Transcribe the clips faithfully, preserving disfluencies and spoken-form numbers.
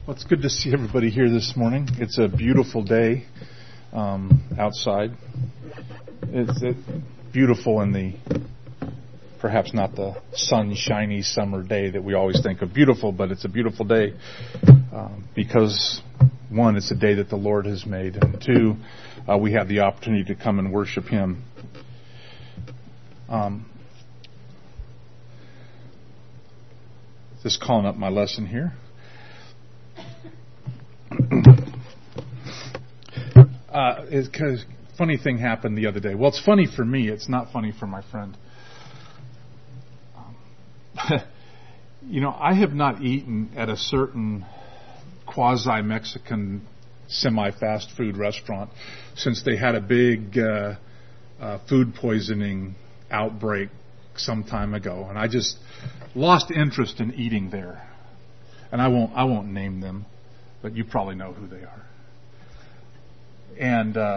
Well, it's good to see everybody here this morning. It's a beautiful day um, outside. It's it, beautiful in the, perhaps not the sunshiny summer day that we always think of beautiful, but it's a beautiful day um, because, one, it's a day that the Lord has made, and two, uh, we have the opportunity to come and worship Him. Um, just calling up my lesson here. Uh, it's because funny thing happened the other day. Well, it's funny for me. It's not funny for my friend. Um, you know, I have not eaten at a certain quasi-Mexican semi-fast food restaurant since they had a big uh, uh, food poisoning outbreak some time ago, and I just lost interest in eating there. And I won't. I won't name them, but you probably know who they are. And uh,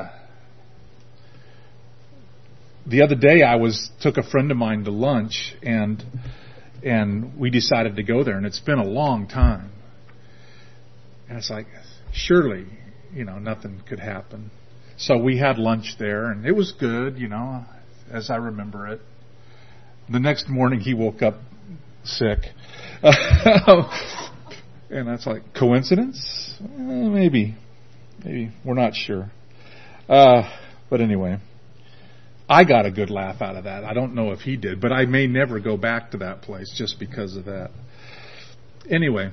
the other day, I was took a friend of mine to lunch, and and we decided to go there. And it's been a long time. And it's like, surely, you know, nothing could happen. So we had lunch there, and it was good, you know, as I remember it. The next morning, he woke up sick. And that's like, coincidence? Eh, maybe. Maybe. We're not sure. Uh, but anyway, I got a good laugh out of that. I don't know if he did, but I may never go back to that place just because of that. Anyway,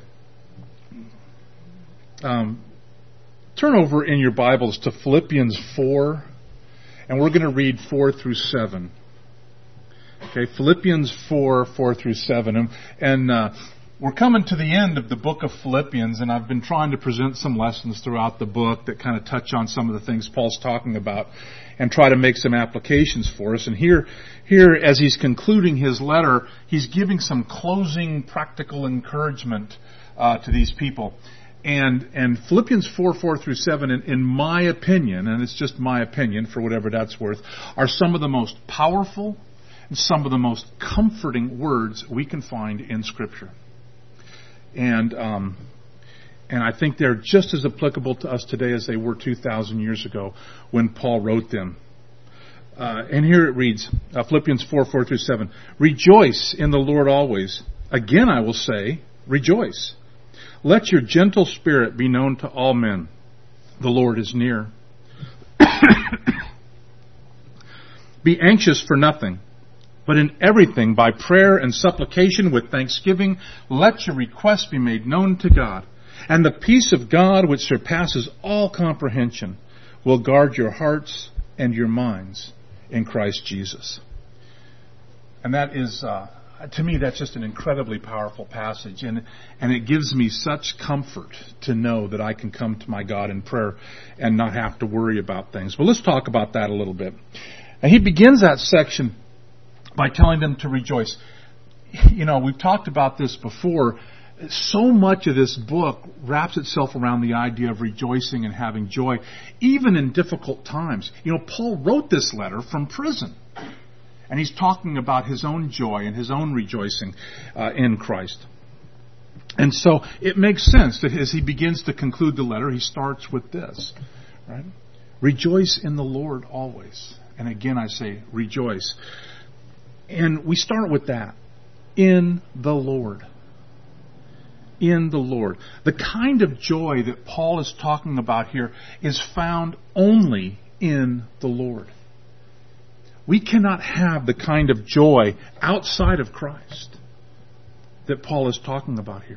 um, turn over in your Bibles to Philippians four, and we're going to read four through seven. Okay, Philippians four, four through seven. And, and uh, we're coming to the end of the book of Philippians, and I've been trying to present some lessons throughout the book that kind of touch on some of the things Paul's talking about and try to make some applications for us. And here, here, as he's concluding his letter, he's giving some closing practical encouragement uh, to these people. And and Philippians four, four through seven, in, in my opinion, and it's just my opinion for whatever that's worth, are some of the most powerful and some of the most comforting words we can find in Scripture. And um, and I think they're just as applicable to us today as they were two thousand years ago when Paul wrote them. Uh, and here it reads, uh, Philippians four, four through seven, "Rejoice in the Lord always. Again I will say, rejoice. Let your gentle spirit be known to all men. The Lord is near. Be anxious for nothing, but in everything, by prayer and supplication with thanksgiving, let your requests be made known to God. And the peace of God, which surpasses all comprehension, will guard your hearts and your minds in Christ Jesus." And that is, uh, to me, that's just an incredibly powerful passage. And, and it gives me such comfort to know that I can come to my God in prayer and not have to worry about things. But let's talk about that a little bit. And he begins that section by telling them to rejoice. You know, we've talked about this before. So much of this book wraps itself around the idea of rejoicing and having joy, even in difficult times. You know, Paul wrote this letter from prison, and he's talking about his own joy and his own rejoicing uh, in Christ. And so it makes sense that as he begins to conclude the letter, he starts with this, right? Rejoice in the Lord always. And again, I say rejoice. And we start with that. In the Lord. In the Lord. The kind of joy that Paul is talking about here is found only in the Lord. We cannot have the kind of joy outside of Christ that Paul is talking about here.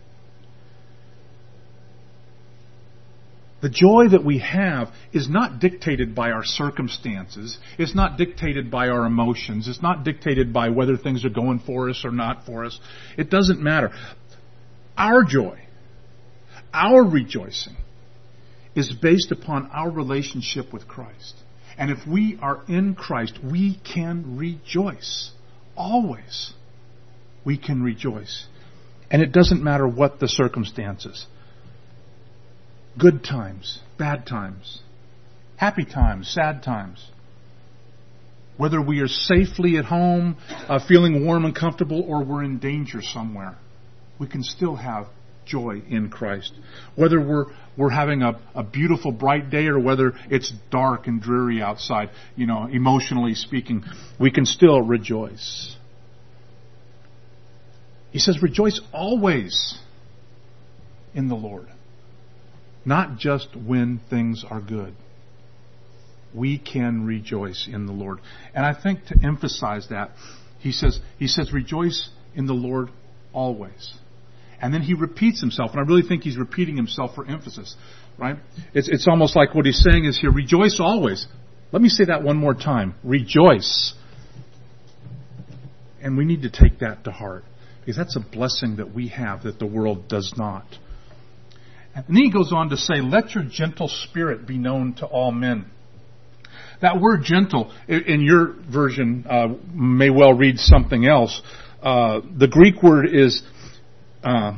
The joy that we have is not dictated by our circumstances. It's not dictated by our emotions. It's not dictated by whether things are going for us or not for us. It doesn't matter. Our joy, our rejoicing, is based upon our relationship with Christ. And if we are in Christ, we can rejoice. Always. We can rejoice. And it doesn't matter what the circumstances. Good times, bad times, happy times, sad times. Whether we are safely at home, uh, feeling warm and comfortable, or we're in danger somewhere, we can still have joy in Christ. Whether we're we're having a, a beautiful, bright day or whether it's dark and dreary outside, you know, emotionally speaking, we can still rejoice. He says, rejoice always in the Lord. Not just when things are good. We can rejoice in the Lord. And I think to emphasize that, he says, he says, rejoice in the Lord always. And then he repeats himself, and I really think he's repeating himself for emphasis, right? It's, it's almost like what he's saying is here, rejoice always. Let me say that one more time. Rejoice. And we need to take that to heart, because that's a blessing that we have that the world does not. And then he goes on to say, let your gentle spirit be known to all men. That word gentle, in your version, uh, may well read something else. Uh, the Greek word is uh,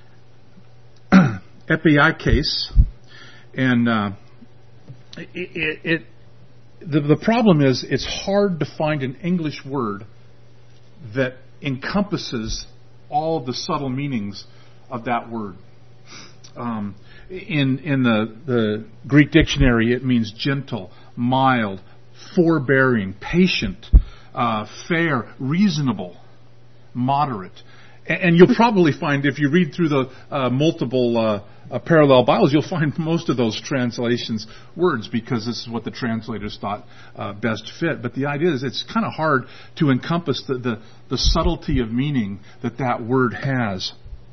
epiikes, and uh, it, it, it the, the problem is it's hard to find an English word that encompasses all the subtle meanings of that word. Um, in in the, the Greek dictionary, it means gentle, mild, forbearing, patient, uh, fair, reasonable, moderate. And, and you'll probably find, if you read through the uh, multiple uh, uh, parallel Bibles, you'll find most of those translations words, because this is what the translators thought uh, best fit. But the idea is it's kind of hard to encompass the, the, the subtlety of meaning that that word has.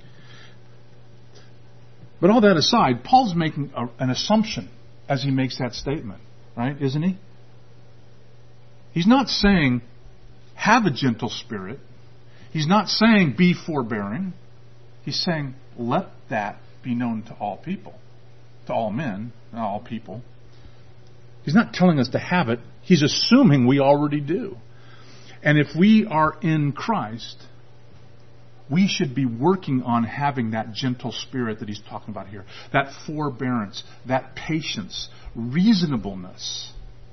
But all that aside, Paul's making a, an assumption as he makes that statement, right? Isn't he? He's not saying, have a gentle spirit. He's not saying, be forbearing. He's saying, let that be known to all people, to all men, not all people. He's not telling us to have it. He's assuming we already do. And if we are in Christ, we should be working on having that gentle spirit that he's talking about here. That forbearance, that patience, reasonableness.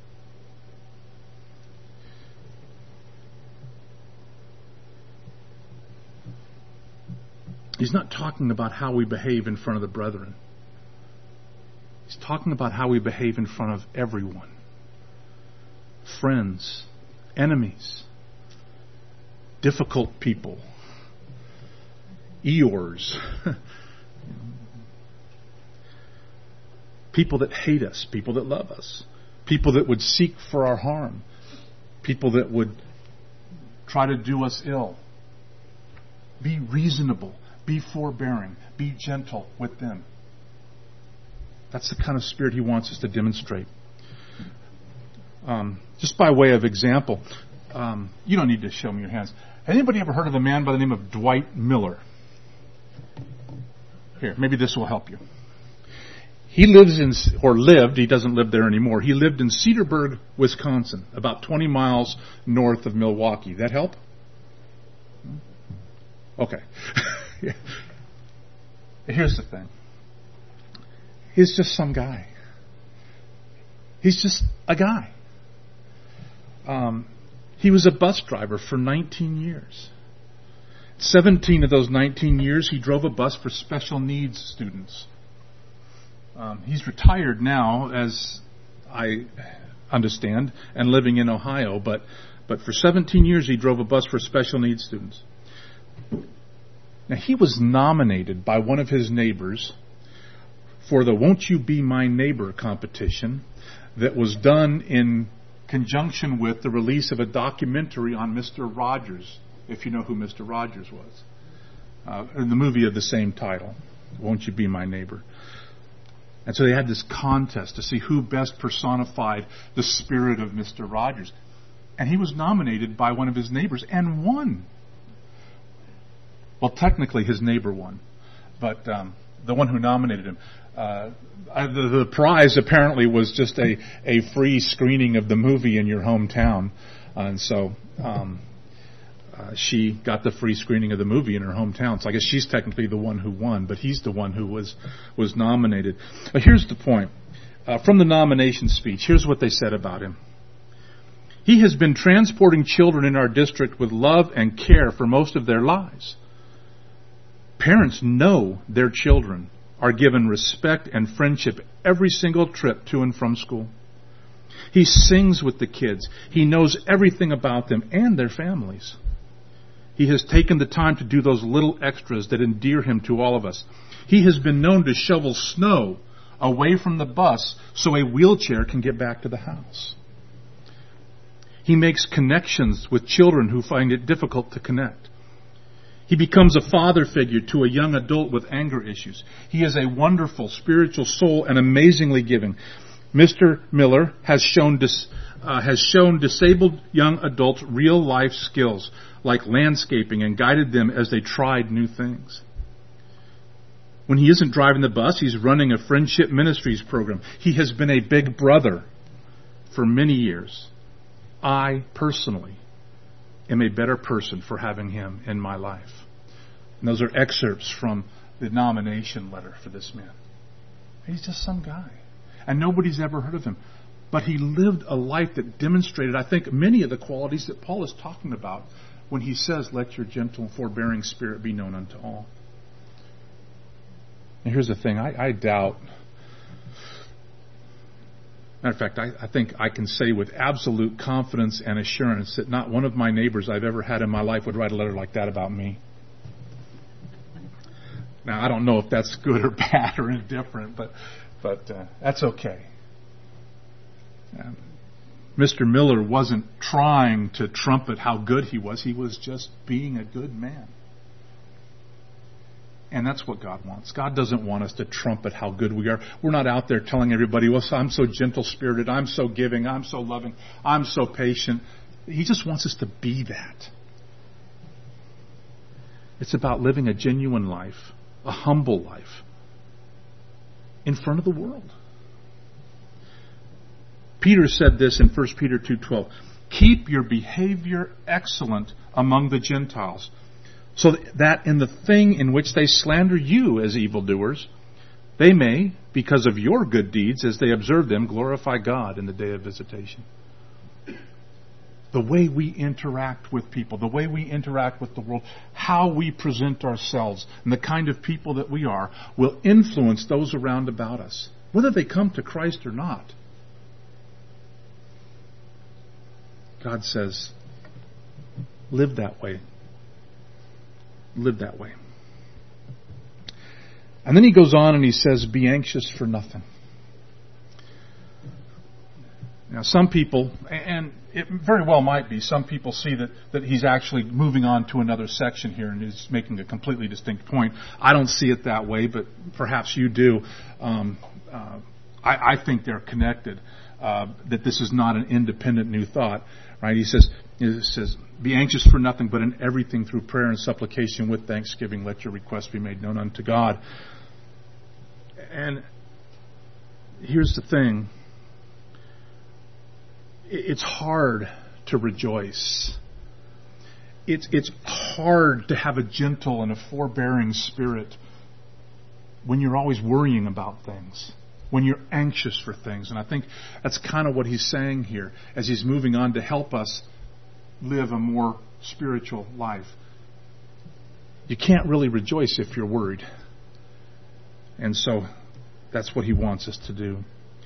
He's not talking about how we behave in front of the brethren. He's talking about how we behave in front of everyone. Friends, enemies, difficult people, Eeyores, people that hate us, people that love us, people that would seek for our harm, people that would try to do us ill. Be reasonable, be forbearing, be gentle with them. That's the kind of spirit he wants us to demonstrate. Um, just by way of example, um, you don't need to show me your hands. Has anybody ever heard of a man by the name of Dwight Miller? Here, maybe this will help you. He lives in, or lived, he doesn't live there anymore. He lived in Cedarburg, Wisconsin, about twenty miles north of Milwaukee. That help? Okay. Here's the thing. He's just some guy. He's just a guy. Um, he was a bus driver for nineteen years. seventeen of those nineteen years, he drove a bus for special needs students. Um, he's retired now, as I understand, and living in Ohio, but, but for seventeen years he drove a bus for special needs students. Now, he was nominated by one of his neighbors for the Won't You Be My Neighbor competition that was done in conjunction with the release of a documentary on Mister Rogers, if you know who Mister Rogers was, uh, in the movie of the same title, Won't You Be My Neighbor. And so they had this contest to see who best personified the spirit of Mister Rogers. And he was nominated by one of his neighbors and won. Well, technically his neighbor won, but um, the one who nominated him. Uh, the, the prize apparently was just a, a free screening of the movie in your hometown. Uh, and so um, uh, she got the free screening of the movie in her hometown. So I guess she's technically the one who won, but he's the one who was, was nominated. But here's the point. Uh, from the nomination speech, here's what they said about him. He has been transporting children in our district with love and care for most of their lives. Parents know their children are given respect and friendship every single trip to and from school. He sings with the kids. He knows everything about them and their families. He has taken the time to do those little extras that endear him to all of us. He has been known to shovel snow away from the bus so a wheelchair can get back to the house. He makes connections with children who find it difficult to connect. He becomes a father figure to a young adult with anger issues. He is a wonderful spiritual soul and amazingly giving. Mister Miller has shown dis, uh, has shown disabled young adults real life skills like landscaping and guided them as they tried new things. When he isn't driving the bus, he's running a Friendship Ministries program. He has been a big brother for many years. I personally am a better person for having him in my life. And those are excerpts from the nomination letter for this man. He's just some guy. And nobody's ever heard of him. But he lived a life that demonstrated, I think, many of the qualities that Paul is talking about when he says, let your gentle and forbearing spirit be known unto all. And here's the thing, I, I doubt, matter of fact, I, I think I can say with absolute confidence and assurance that not one of my neighbors I've ever had in my life would write a letter like that about me. Now, I don't know if that's good or bad or indifferent, but but uh, that's okay. Um, Mister Miller wasn't trying to trumpet how good he was. He was just being a good man. And that's what God wants. God doesn't want us to trumpet how good we are. We're not out there telling everybody, well, I'm so gentle-spirited, I'm so giving, I'm so loving, I'm so patient. He just wants us to be that. It's about living a genuine life, a humble life, in front of the world. Peter said this in First Peter two twelve. Keep your behavior excellent among the Gentiles, so that in the thing in which they slander you as evildoers, they may, because of your good deeds, as they observe them, glorify God in the day of visitation. The way we interact with people, the way we interact with the world, how we present ourselves, and the kind of people that we are, will influence those around about us, whether they come to Christ or not. God says, live that way. Live that way. And then he goes on and he says, be anxious for nothing. Now, some people, and it very well might be, some people see that, that he's actually moving on to another section here and is making a completely distinct point. I don't see it that way, but perhaps you do. Um, uh, I, I think they're connected, uh, that this is not an independent new thought. Right? He says, he says, be anxious for nothing, but in everything through prayer and supplication with thanksgiving, let your requests be made known unto God. And here's the thing. It's hard to rejoice. It's, it's hard to have a gentle and a forbearing spirit when you're always worrying about things, when you're anxious for things. And I think that's kind of what he's saying here as he's moving on to help us live a more spiritual life. You can't really rejoice if you're worried. And so that's what he wants us to do.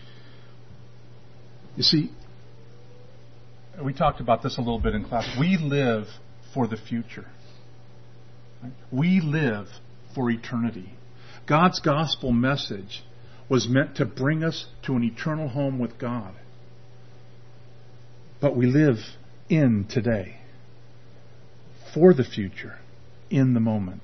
You see, we talked about this a little bit in class. We live for the future. We live for eternity. God's gospel message was meant to bring us to an eternal home with God. But we live in today, for the future, in the moment.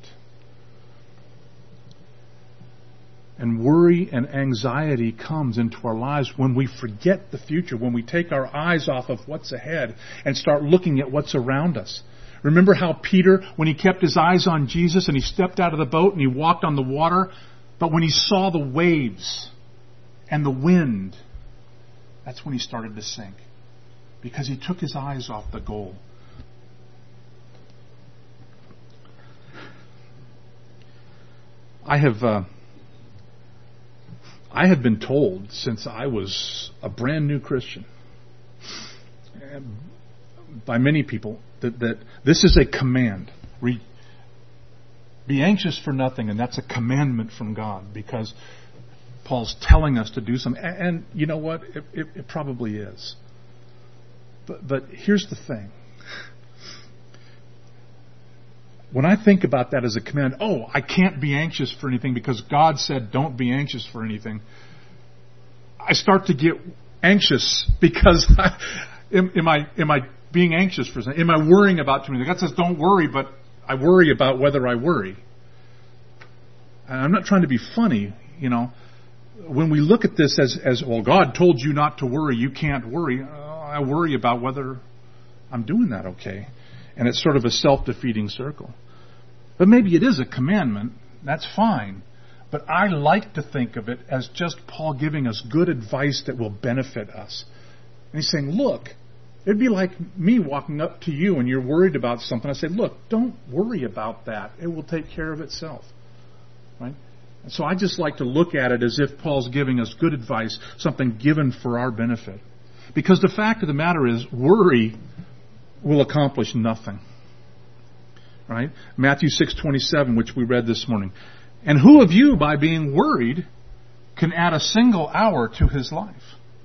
And worry and anxiety comes into our lives when we forget the future, when we take our eyes off of what's ahead and start looking at what's around us. Remember how Peter, when he kept his eyes on Jesus and he stepped out of the boat and he walked on the water, but when he saw the waves and the wind, that's when he started to sink, because he took his eyes off the goal. I have uh, I have been told since I was a brand new Christian by many people that, that this is a command. Re- Be anxious for nothing, and that's a commandment from God because Paul's telling us to do something. And, and you know what? It, it, it probably is. But, but here's the thing. When I think about that as a command, oh, I can't be anxious for anything because God said don't be anxious for anything, I start to get anxious because I, am, am I am I being anxious for something? Am I worrying about too many things? God says don't worry, but I worry about whether I worry. And I'm not trying to be funny, you know. When we look at this as, as well, God told you not to worry, you can't worry. Uh, I worry about whether I'm doing that okay. And it's sort of a self-defeating circle. But maybe it is a commandment. That's fine. But I like to think of it as just Paul giving us good advice that will benefit us. And he's saying, look, it'd be like me walking up to you and you're worried about something. I say, look, don't worry about that. It will take care of itself. Right? And so I just like to look at it as if Paul's giving us good advice, something given for our benefit. Because the fact of the matter is, worry will accomplish nothing. Right? Matthew six twenty-seven, which we read this morning. And who of you, by being worried, can add a single hour to his life?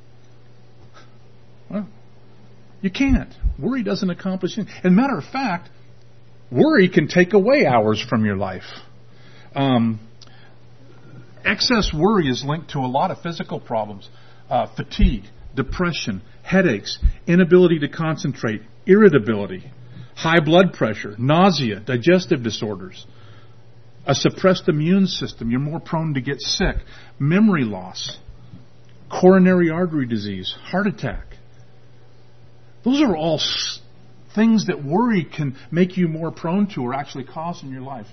Well, you can't. Worry doesn't accomplish anything. As a matter of fact, worry can take away hours from your life. Um, excess worry is linked to a lot of physical problems. Uh, fatigue, depression, headaches, inability to concentrate, irritability, high blood pressure, nausea, digestive disorders, a suppressed immune system. You're more prone to get sick, memory loss, coronary artery disease, heart attack. Those are all s- things that worry can make you more prone to or actually cause in your life.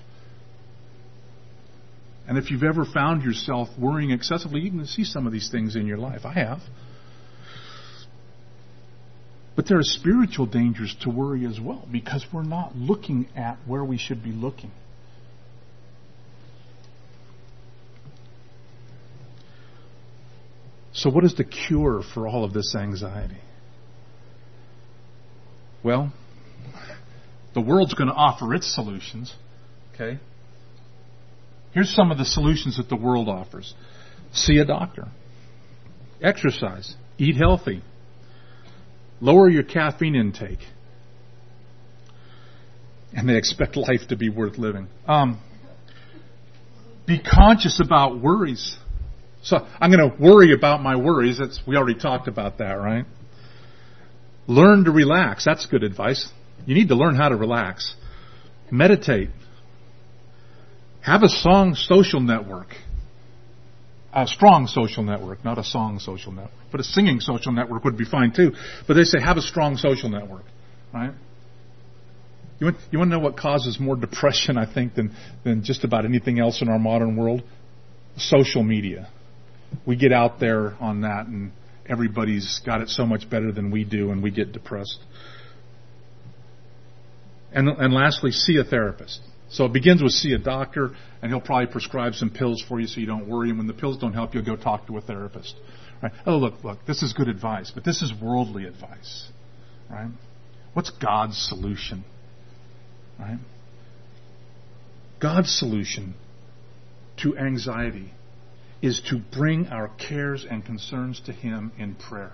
And if you've ever found yourself worrying excessively, you can see some of these things in your life. I have. But there are spiritual dangers to worry as well because we're not looking at where we should be looking. So what is the cure for all of this anxiety? Well, the world's going to offer its solutions. Okay? Here's some of the solutions that the world offers. See a doctor. Exercise. Eat healthy. Lower your caffeine intake. And they expect life to be worth living. Um, be conscious about worries. So I'm going to worry about my worries. That's, we already talked about that, right? Learn to relax. That's good advice. You need to learn how to relax. Meditate. Have a strong social network. A strong social network, not a song social network. But a singing social network would be fine too. But they say have a strong social network, right? You want, you want to know what causes more depression, I think, than, than just about anything else in our modern world? Social media. We get out there on that and everybody's got it so much better than we do and we get depressed. And, and lastly, see a therapist. So it begins with see a doctor, and he'll probably prescribe some pills for you so you don't worry. And when the pills don't help, you'll go talk to a therapist. Right? Oh, look, look, this is good advice, but this is worldly advice. Right? What's God's solution? Right? God's solution to anxiety is to bring our cares and concerns to Him in prayer.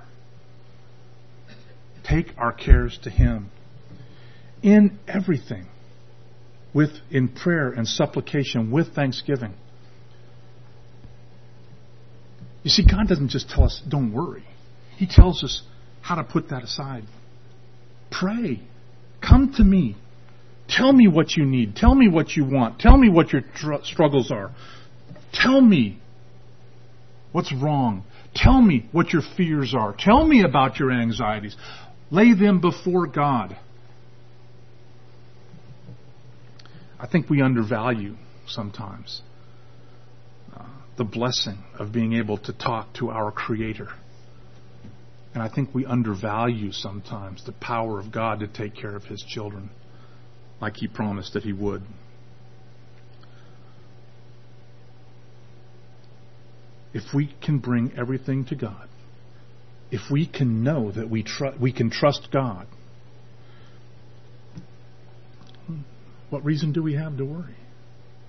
Take our cares to Him in everything. With in prayer and supplication with thanksgiving. You see, God doesn't just tell us, don't worry. He tells us how to put that aside. Pray. Come to me. Tell me what you need. Tell me what you want. Tell me what your tr- struggles are. Tell me what's wrong. Tell me what your fears are. Tell me about your anxieties. Lay them before God. I think we undervalue sometimes uh, the blessing of being able to talk to our Creator. And I think we undervalue sometimes the power of God to take care of His children like He promised that He would. If we can bring everything to God, if we can know that we tr- we can trust God, what reason do we have to worry?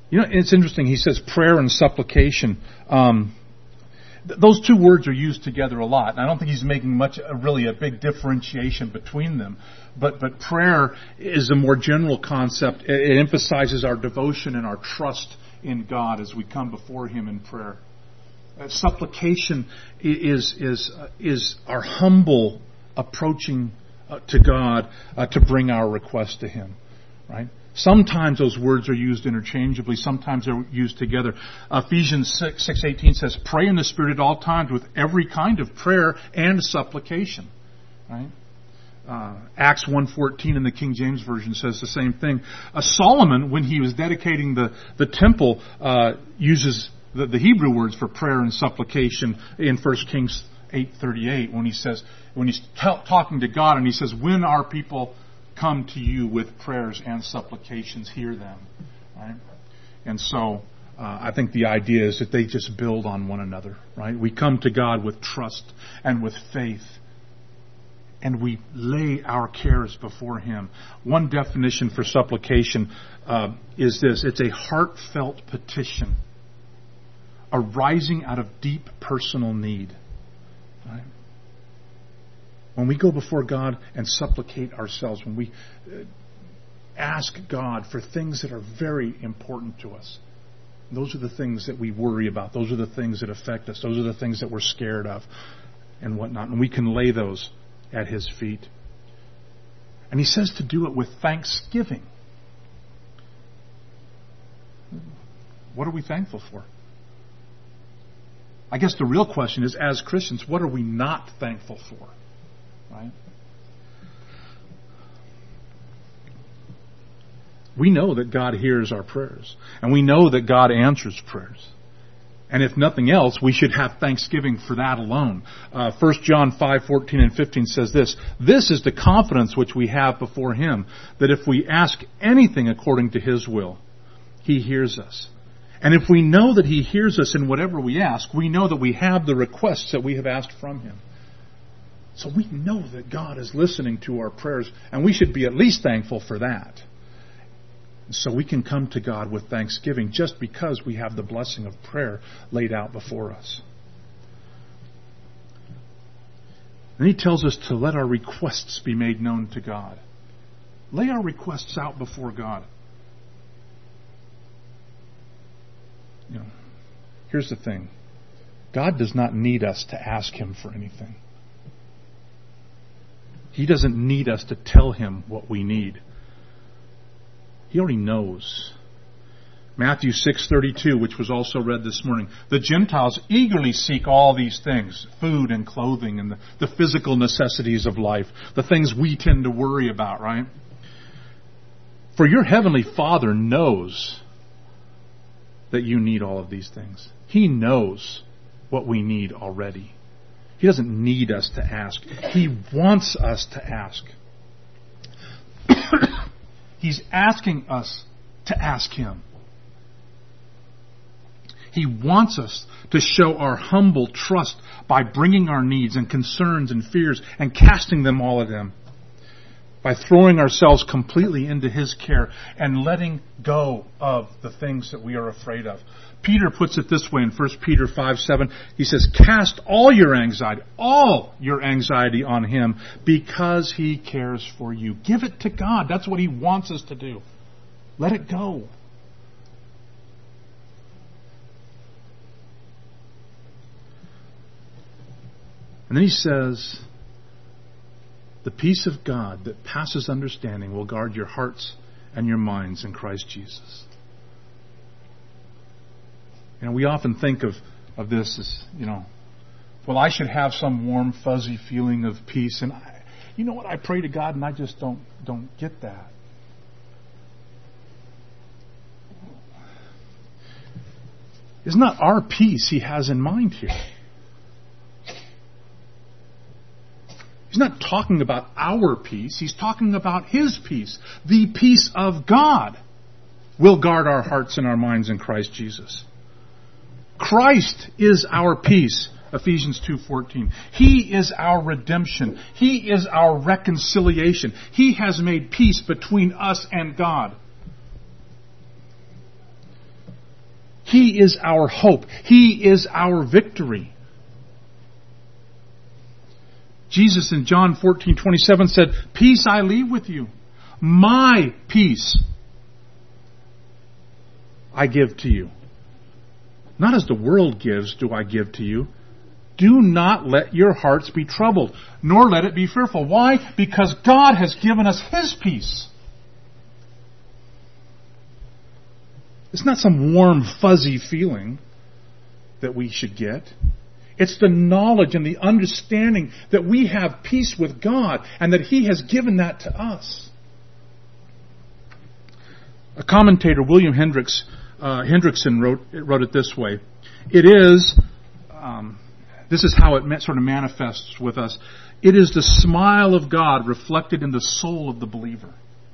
You know, it's interesting. He says prayer and supplication. Um, th- those two words are used together a lot. And I don't think he's making much, uh, really a big differentiation between them. But but prayer is a more general concept. It, it emphasizes our devotion and our trust in God as we come before Him in prayer. Uh, supplication is is uh, is our humble approaching uh, to God uh, to bring our request to Him, right? Sometimes those words are used interchangeably. Sometimes they're used together. Ephesians six eighteen says, "Pray in the Spirit at all times with every kind of prayer and supplication." Right? Uh, Acts one fourteen in the King James Version says the same thing. Uh, Solomon, when he was dedicating the the temple, uh, uses the, the Hebrew words for prayer and supplication in First Kings eight thirty-eight when he says when he's t- talking to God and he says, "When our people come to you with prayers and supplications, hear them." Right? And so uh, I think the idea is that they just build on one another. Right? We come to God with trust and with faith, and we lay our cares before Him. One definition for supplication uh, is this: it's a heartfelt petition arising out of deep personal need. Right? When we go before God and supplicate ourselves, when we ask God for things that are very important to us, those are the things that we worry about. Those are the things that affect us. Those are the things that we're scared of and whatnot. And we can lay those at His feet. And He says to do it with thanksgiving. What are we thankful for? I guess the real question is, as Christians, what are we not thankful for? Right? We know that God hears our prayers, and we know that God answers prayers. And if nothing else, we should have thanksgiving for that alone. Uh, First John five fourteen and fifteen says this: "This is the confidence which we have before Him, that if we ask anything according to His will, He hears us. And if we know that He hears us in whatever we ask, we know that we have the requests that we have asked from Him." So we know that God is listening to our prayers, and we should be at least thankful for that. So we can come to God with thanksgiving just because we have the blessing of prayer laid out before us. And He tells us to let our requests be made known to God. Lay our requests out before God. You know, here's the thing. God does not need us to ask Him for anything. He doesn't need us to tell Him what we need. He already knows. Matthew six thirty-two, which was also read this morning. "The Gentiles eagerly seek all these things, food and clothing and the, the physical necessities of life, the things we tend to worry about, right? For your heavenly Father knows that you need all of these things. He knows what we need already. He doesn't need us to ask. He wants us to ask. He's asking us to ask Him. He wants us to show our humble trust by bringing our needs and concerns and fears and casting them all at Him. By throwing ourselves completely into His care and letting go of the things that we are afraid of. Peter puts it this way in First Peter five seven. He says, "Cast all your anxiety, all your anxiety on Him because He cares for you." Give it to God. That's what He wants us to do. Let it go. And then He says, "The peace of God that passes understanding will guard your hearts and your minds in Christ Jesus." You know, we often think of, of this as, you know, well, I should have some warm, fuzzy feeling of peace. And I, you know what? I pray to God and I just don't don't get that. It's not our peace He has in mind here. He's not talking about our peace. He's talking about His peace. The peace of God will guard our hearts and our minds in Christ Jesus. Christ is our peace, Ephesians two fourteen. He is our redemption. He is our reconciliation. He has made peace between us and God. He is our hope. He is our victory. Jesus in John fourteen twenty-seven said, "Peace I leave with you. My peace I give to you. Not as the world gives do I give to you. Do not let your hearts be troubled, nor let it be fearful." Why? Because God has given us His peace. It's not some warm, fuzzy feeling that we should get. It's the knowledge and the understanding that we have peace with God and that He has given that to us. A commentator, William Hendricks, uh, Hendrickson, wrote, wrote it this way. It is... Um, This is how it sort of manifests with us. It is the smile of God reflected in the soul of the believer.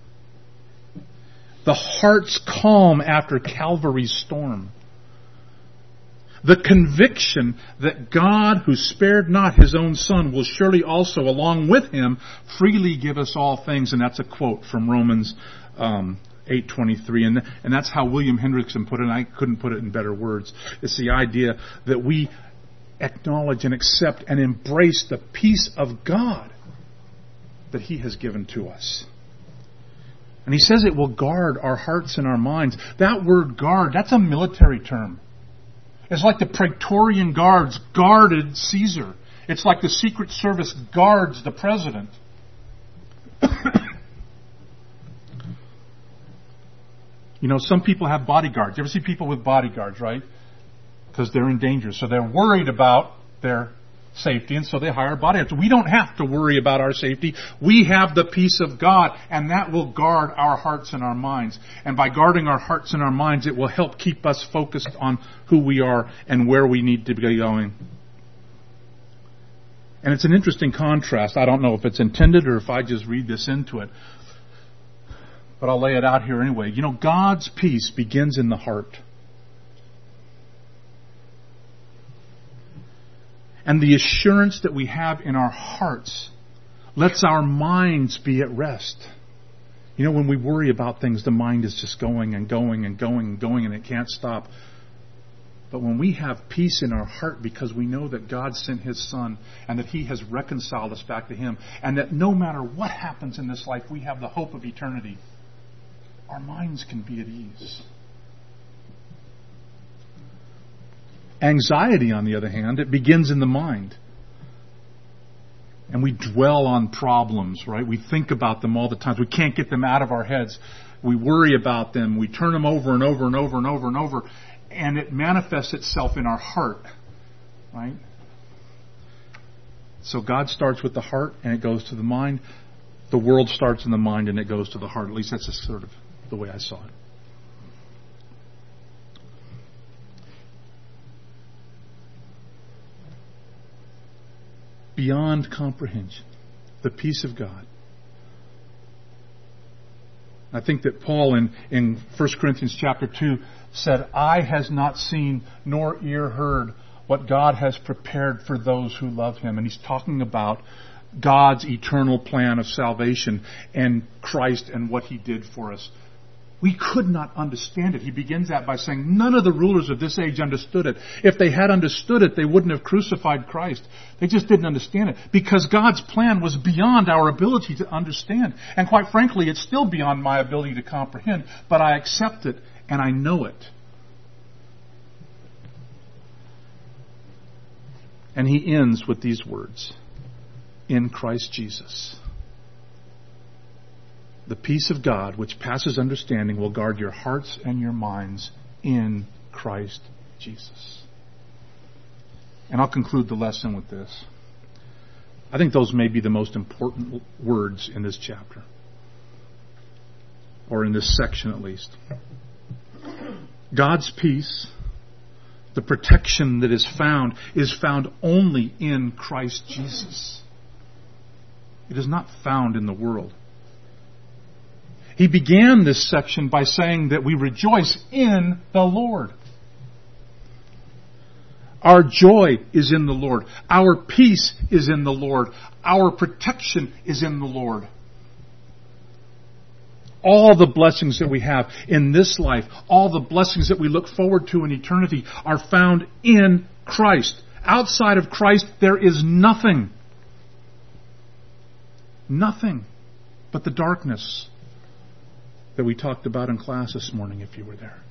The heart's calm after Calvary's storm. The conviction that God, who spared not His own Son, will surely also, along with Him, freely give us all things. And that's a quote from Romans um, eight twenty-three. And, and that's how William Hendrickson put it, and I couldn't put it in better words. It's the idea that we acknowledge and accept and embrace the peace of God that He has given to us. And He says it will guard our hearts and our minds. That word guard, that's a military term. It's like the Praetorian Guards guarded Caesar. It's like the Secret Service guards the president. You know, some people have bodyguards. You ever see people with bodyguards, right? Because they're in danger. So they're worried about their safety, and so they hire bodyguards. We don't have to worry about our safety. We have the peace of God, and that will guard our hearts and our minds. And by guarding our hearts and our minds, it will help keep us focused on who we are and where we need to be going. And it's an interesting contrast. I don't know if it's intended or if I just read this into it. But I'll lay it out here anyway. You know, God's peace begins in the heart. And the assurance that we have in our hearts lets our minds be at rest. You know, when we worry about things, the mind is just going and going and going and going and it can't stop. But when we have peace in our heart because we know that God sent His Son and that He has reconciled us back to Him and that no matter what happens in this life, we have the hope of eternity, our minds can be at ease. Anxiety, on the other hand, it begins in the mind. And we dwell on problems, right? We think about them all the time. We can't get them out of our heads. We worry about them. We turn them over and over and over and over and over. And it manifests itself in our heart, right? So God starts with the heart and it goes to the mind. The world starts in the mind and it goes to the heart. At least that's just sort of the way I saw it. Beyond comprehension, the peace of God. I think that Paul in, in First Corinthians chapter two said, "Eye has not seen nor ear heard what God has prepared for those who love Him." And he's talking about God's eternal plan of salvation and Christ and what He did for us. We could not understand it. He begins that by saying, none of the rulers of this age understood it. If they had understood it, they wouldn't have crucified Christ. They just didn't understand it. Because God's plan was beyond our ability to understand. And quite frankly, it's still beyond my ability to comprehend. But I accept it and I know it. And he ends with these words. In Christ Jesus. The peace of God, which passes understanding, will guard your hearts and your minds in Christ Jesus. And I'll conclude the lesson with this. I think those may be the most important words in this chapter. Or in this section at least. God's peace, the protection that is found, is found only in Christ Jesus. It is not found in the world. He began this section by saying that we rejoice in the Lord. Our joy is in the Lord. Our peace is in the Lord. Our protection is in the Lord. All the blessings that we have in this life, all the blessings that we look forward to in eternity are found in Christ. Outside of Christ, there is nothing. Nothing but the darkness that we talked about in class this morning, if you were there.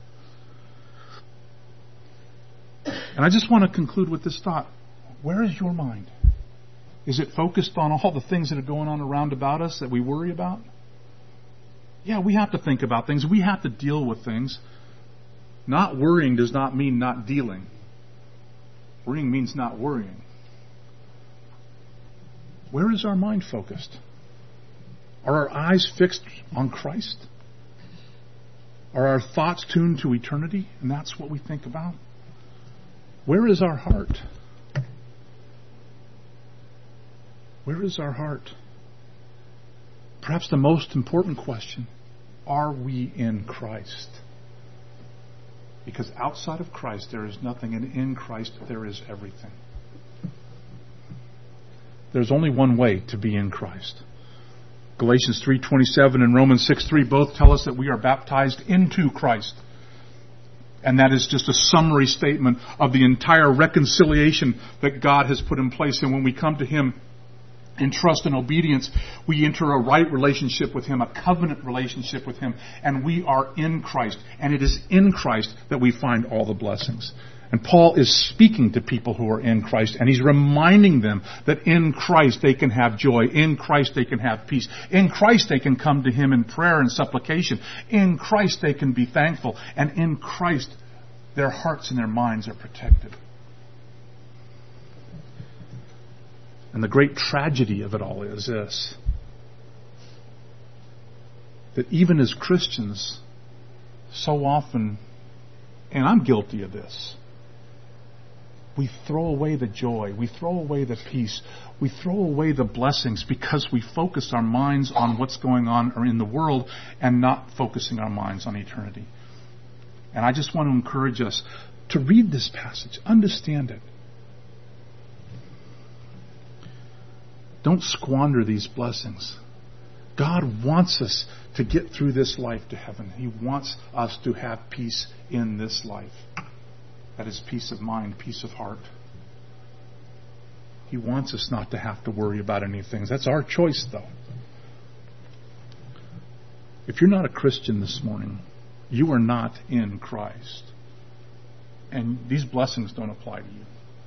And I just want to conclude with this thought. Where is your mind? Is it focused on all the things that are going on around about us that we worry about? Yeah, we have to think about things. We have to deal with things. Not worrying does not mean not dealing. Worrying means not worrying. Where is our mind focused? Are our eyes fixed on Christ? Are our thoughts tuned to eternity? And that's what we think about? Where is our heart? Where is our heart? Perhaps the most important question, are we in Christ? Because outside of Christ there is nothing, and in Christ there is everything. There's only one way to be in Christ. Galatians three twenty-seven and Romans six three both tell us that we are baptized into Christ. And that is just a summary statement of the entire reconciliation that God has put in place. And when we come to Him in trust and obedience, we enter a right relationship with Him, a covenant relationship with Him, and we are in Christ. And it is in Christ that we find all the blessings. And Paul is speaking to people who are in Christ, and he's reminding them that in Christ they can have joy. In Christ they can have peace. In Christ they can come to Him in prayer and supplication. In Christ they can be thankful. And in Christ their hearts and their minds are protected. And the great tragedy of it all is this, that even as Christians, so often, and I'm guilty of this, we throw away the joy, we throw away the peace, we throw away the blessings because we focus our minds on what's going on in the world and not focusing our minds on eternity. And I just want to encourage us to read this passage, understand it. Don't squander these blessings. God wants us to get through this life to heaven. He wants us to have peace in this life. That is peace of mind, peace of heart. He wants us not to have to worry about anything. That's our choice, though. If you're not a Christian this morning, you are not in Christ. And these blessings don't apply to you.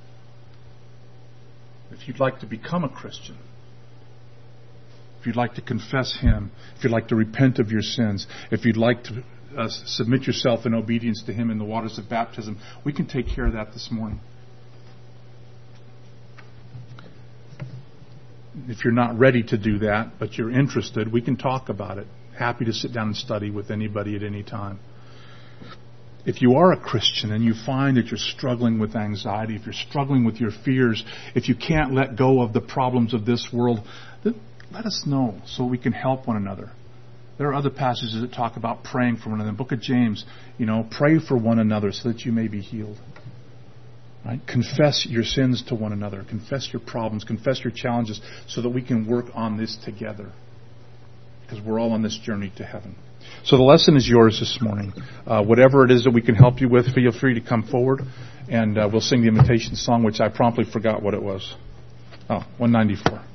If you'd like to become a Christian, if you'd like to confess Him, if you'd like to repent of your sins, if you'd like to uh, submit yourself in obedience to Him in the waters of baptism, we can take care of that this morning. If you're not ready to do that, but you're interested, we can talk about it. Happy to sit down and study with anybody at any time. If you are a Christian and you find that you're struggling with anxiety, if you're struggling with your fears, if you can't let go of the problems of this world, then let us know so we can help one another. There are other passages that talk about praying for one another. In the book of James, you know, pray for one another so that you may be healed. Right? Confess your sins to one another. Confess your problems. Confess your challenges so that we can work on this together. Because we're all on this journey to heaven. So the lesson is yours this morning. Uh, whatever it is that we can help you with, feel free to come forward, and uh, we'll sing the invitation song, which I promptly forgot what it was. Oh, one ninety-four.